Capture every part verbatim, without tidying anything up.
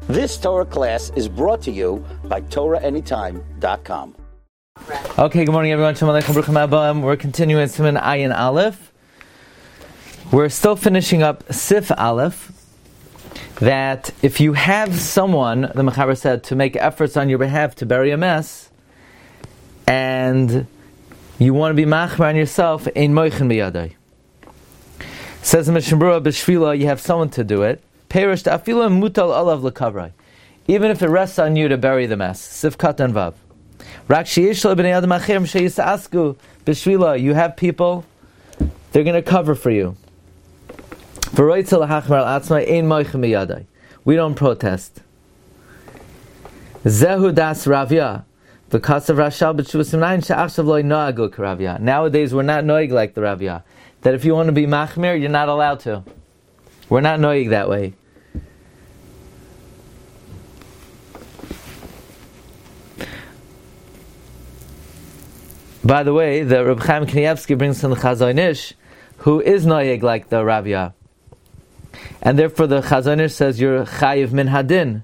This Torah class is brought to you by Torah Anytime dot com. Okay, good morning everyone. Shalom Aleichem, Baruch Haba. We're continuing Siman Ayin Aleph. We're still finishing up Sif Aleph. That if you have someone, the Mechaber said, to make efforts on your behalf to bury a mess, and you want to be machmer on yourself, ein moichin biyadai. Says the Mishnah Berurah, b'shvila, you have someone to do it. Perish ta'afila mutal alav l'kavrai. Even if it rests on you to bury the mess. Sif katan vav. Rak sheyesh lebnei adam acherim sheyisasku b'shvila. You have people, they're going to cover for you. We don't protest. Zehu das Ravya. Nowadays we're not noig like the Ravya. That if you want to be machmir, you're not allowed to. We're not noig that way. By the way, the Reb Chaim Kanievsky brings from the Chazon Ish, who is noig like the Ravya. And therefore the Chazon Ish says you're chayiv min hadin.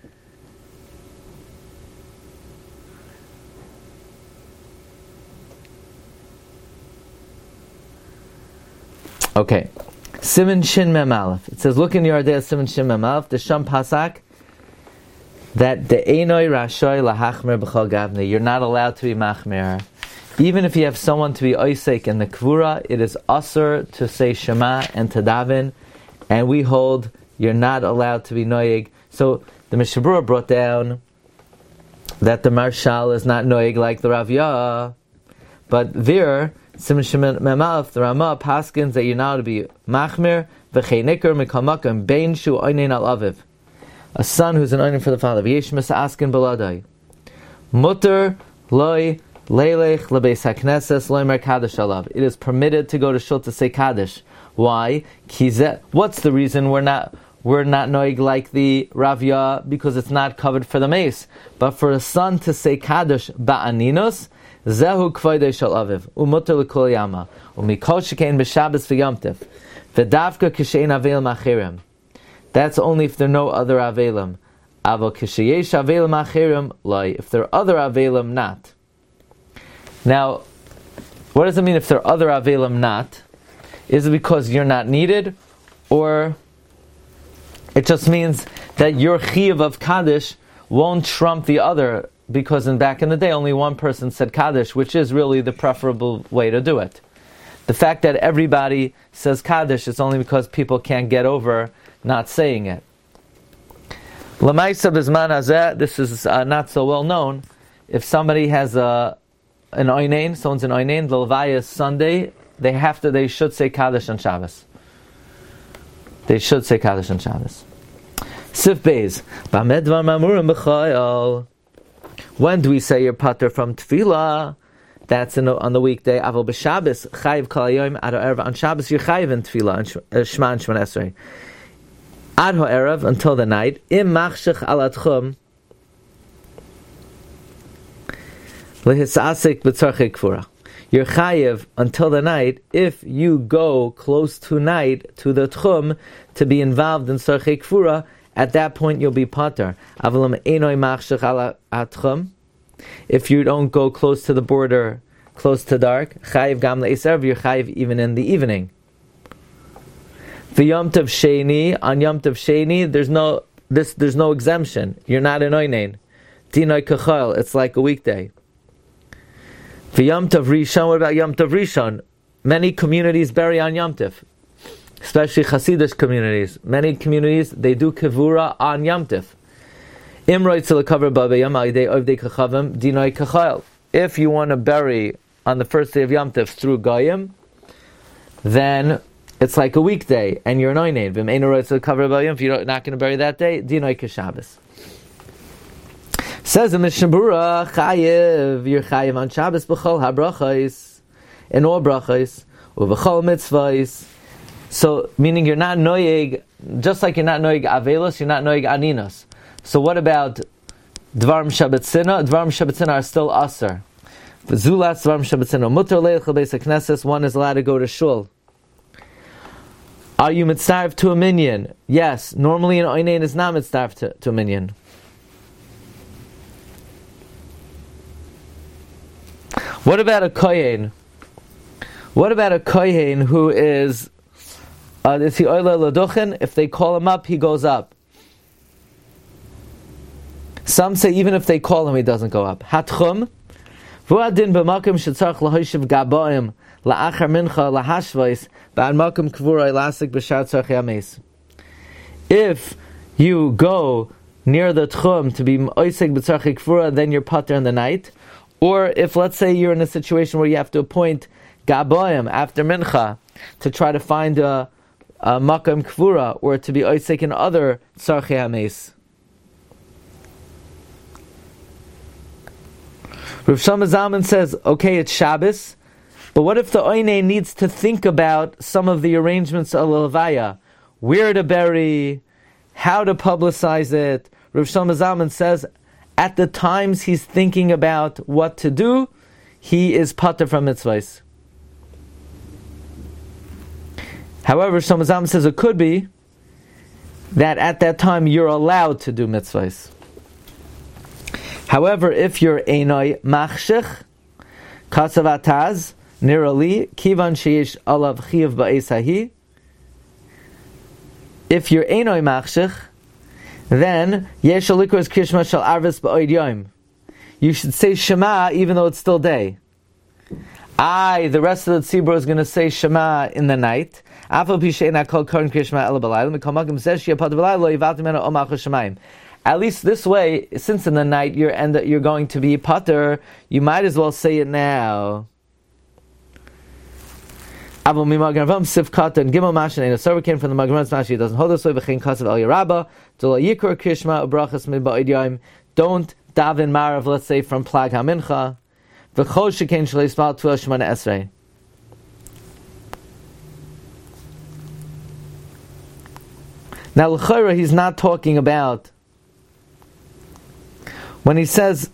Okay. Siman Shin Mem Aleph. It says, look in your Ardea Siman Shin Mem Aleph, the Sham Pasak, that the Einoi Rashoy Lahachmer B'chol Gavne, you're not allowed to be machmer. Even if you have someone to be oisek in the kvura, it is asur to say Shema and to daven. And we hold you're not allowed to be noyeg. So the Mishnah Berurah brought down that the Marshal is not noyeg like the Ravya, but there, Siman Shin Mem Aleph, the Ramah paskins that you're not to be machmir v'cheinikar mikamakam bein shu oinen al aviv, a son who's an oinen for the father. V'yesh misaskin beladai mutter loy leilech lebeis hakneses loymer kaddish alav. It is permitted to go to shul to say kaddish. Why? What's the reason we're not we're not noig like the Ravya? Because it's not covered for the mace. But for a son to say kaddish ba'aninos, zehu kvoidei shel aviv umuter l'kol yama umikol shekein b'shabbos v'yomtiv v'davka kishein avelim achirim. That's only if there are no other avelim. Avo kisheyesh avelim achirim loy. If there are other avelim, not. Now, what does it mean if there are other avelim, not? Is it because you're not needed, or it just means that your chiyuv of Kaddish won't trump the other, because in back in the day only one person said Kaddish, which is really the preferable way to do it. The fact that everybody says Kaddish is only because people can't get over not saying it. L'maisa b'zman hazeh, this is uh, not so well known. If somebody has a an oinain, someone's an oinain, the levaya is Sunday, They have to. They should say Kaddish on Shabbos. They should say Kaddish on Shabbos. Sif Beis. When do we say your pater from Tefillah? That's in, on the weekday. Avol b'Shabbos chayiv kol hayom ad ha'erev. On Shabbos you're chayiv in Tefillah and Shema and Shemona Esrei. Ad ha'erev, until the night. Im machshech al adchum lehisasik b'tzarchei kfura. You're chayiv until the night if you go close to night to the tchum to be involved in tzarchei kfura. At that point you'll be pater. Avalam einoi machshech ala atchum. If you don't go close to the border, close to dark, chayiv gam le'eserv, you're chayiv even in the evening. V'yom tov sheni, on yom tov sheni, there's no this. There's no exemption. You're not an oinain. Dinoi kachal. It's like a weekday. For Yom Tov Rishon, what about Yom Tov Rishon? Many communities bury on Yom Tov, especially Hasidic communities. Many communities, they do kevura on Yom Tov. If you want to bury on the first day of Yom Tov through Goyim, then it's like a weekday, and you're an oinain. If you're not going to bury that day, dinoi kashabbos. Says the Mishnah Berurah, chayiv, you're chayiv on Shabbos b'chol habrachos, in all brachos, u'b'chol mitzvahs. So, meaning you're not noyeg, just like you're not noyeg avelos, you're not noyeg aninos. So what about dvarim shabbatzina? Dvarim shabbatzina are still aser. V'zulat dvarim shabbatzina mutar leilcha beis hakneses. One is allowed to go to shul. Are you mitzaref to a minyan? Yes. Normally an oinein is not mitzaref to, to a minyan. What about a kohen? What about a kohen who is uh, is he oila laduchen? If they call him up, he goes up. Some say even if they call him, he doesn't go up. Hatchum v'adin b'makom shetzarch lahoyshiv gabaim la'achar mincha lahashvais ba'ad makom kvurai lasik b'shar tzarch yames. If you go near the tchum to be oisig b'tzarch kvura, then you're pater in the night. Or if, let's say, you're in a situation where you have to appoint gabaim after mincha to try to find a, a makam kvura or to be oisik in other tzarch yames. Rav Shlomo Zalman says, okay, it's Shabbos, but what if the oinei needs to think about some of the arrangements of Levaya? Where to bury, how to publicize it. Rav Shlomo Zalman says, at the times he's thinking about what to do, he is pater from mitzvahs. However, Shlomo Zalman says it could be that at that time you're allowed to do mitzvahs. However, if you're Einoi Machshich, Kasav Ataz, Nirali, Kivan Sheish Alav Chiyav Ba'esahi, if you're Einoi Machshich, then Yesh Alikos Krishma Shal Arvis Ba'oid Yom. You should say Shema even though it's still day. I, the rest of the tzibur, is going to say Shema in the night. Afal Pishein Akol Karin Krishma Ela B'layla, Mikol Magim says Shia Pat B'layla, Lo Yivat Mena Omach Shemaim. At least this way, since in the night you're and you're going to be pater, you might as well say it now. Abu Mimagaravam Sifkata and Gimel Mashin and a server came from the Magramans Mashi. He doesn't hold this way. V'chein Kasav El Yerabba Dula Yikor Krishma Ubrachas Midba'id Yom. Don't daven Marav, let's say from Plag HaMincha. V'chol Shekein Shalei Smal Tuel Shemana Esrei. Now l'chayra, he's not talking about. When he says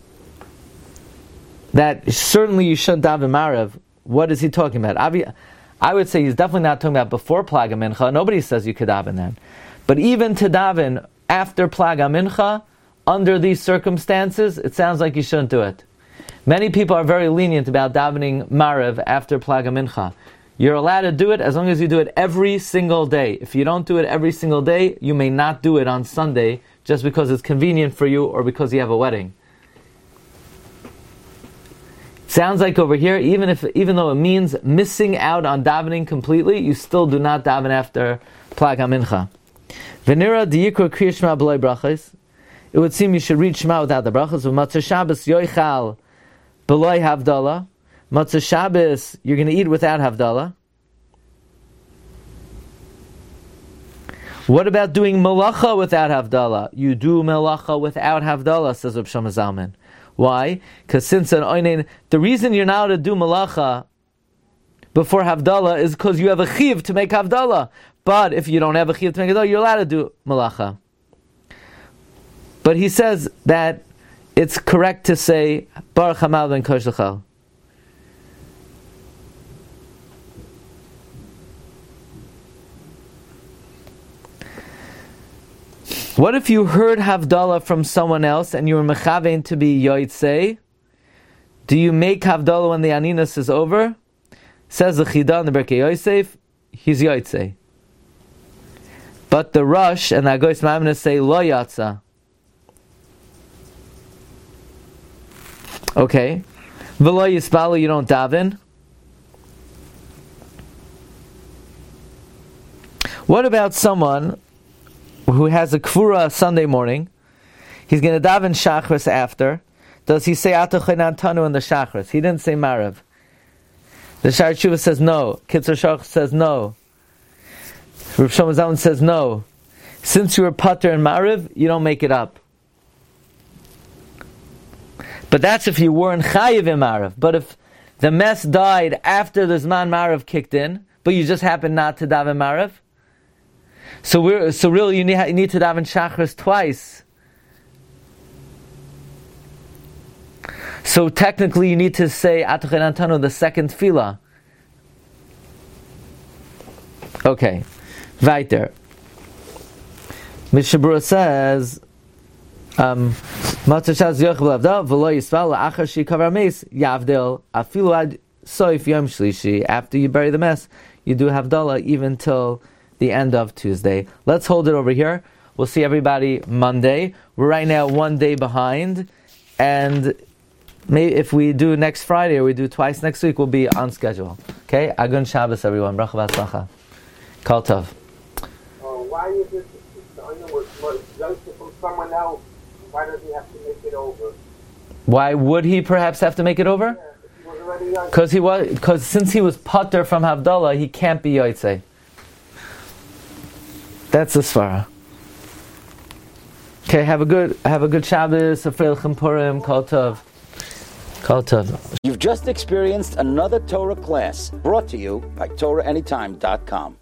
that certainly you shouldn't daven Marav, what is he talking about? I would say he's definitely not talking about before Plag HaMincha. Nobody says you could daven then. But even to daven after Plag HaMincha, under these circumstances, it sounds like you shouldn't do it. Many people are very lenient about davening Marav after Plag HaMincha. You're allowed to do it as long as you do it every single day. If you don't do it every single day, you may not do it on Sunday just because it's convenient for you or because you have a wedding. Sounds like over here, even if even though it means missing out on davening completely, you still do not daven after Plag HaMincha. Venira diyikro kriya shema b'loi brachos. It would seem you should read Shema without the brachos. V'matzah Shabbos yoichal b'loi havdalah. Matzah Shabbos, you're going to eat without havdalah. What about doing melacha without havdalah? You do melacha without havdalah, says Rav Shlomo Zalman. Why? Because since an oinen, the reason you're not allowed to do melacha before havdalah is because you have a chiv to make havdalah. But if you don't have a chiv to make havdalah, you're allowed to do melacha. But he says that it's correct to say Baruch Hamal ben Kosh L'chal. What if you heard Havdalah from someone else and you were mechavein to be yotzei? Do you make Havdalah when the Aninus is over? Says the Chidah in the Berkei Yosef, he's yotzei. But the Rosh and the Agois Ma'amina say lo yatsa. Okay. V'lo yispalu, you don't daven. What about someone who has a kfura Sunday morning? He's going to daven shachris after. Does he say Atachonan Tanu in the shachris? He didn't say Marav. The Sha'ar Tshuva says no. Kitzur Shach says no. Rav Shlomo Zalman says no. Since you were pater and Marav, you don't make it up. But that's if you weren't chayiv in Marav. But if the mess died after the Zman Marav kicked in, but you just happened not to daven Marav, So we're so really you need, you need to daven shachris twice. So technically you need to say Atachen Antanu the second tefillah. Okay. Weiter. Mishabura says, um, Matzah Yochel Avdal v'lo Yisrael la'achar sheikavar meis yavdil afilu ad soif yom shlishi. After you bury the mess, you do Havdalah even till the end of Tuesday. Let's hold it over here. We'll see everybody Monday. We're right now one day behind, and maybe if we do next Friday or we do twice next week, we'll be on schedule. Okay? Agun Shabbos, everyone. Bracha v'atzlacha. Kol tov. Oh, why is it? I know it's Joseph from someone else. Why does he have to make it over? Why would he perhaps have to make it over? Because he was, because since he was pater from Havdalah, he can't be Yotzei. That's the svara. Okay, have a good, have a good Shabbos, Afreil Chimpurim, Kol Tov, Kol Tov. You've just experienced another Torah class brought to you by Torah Anytime dot com.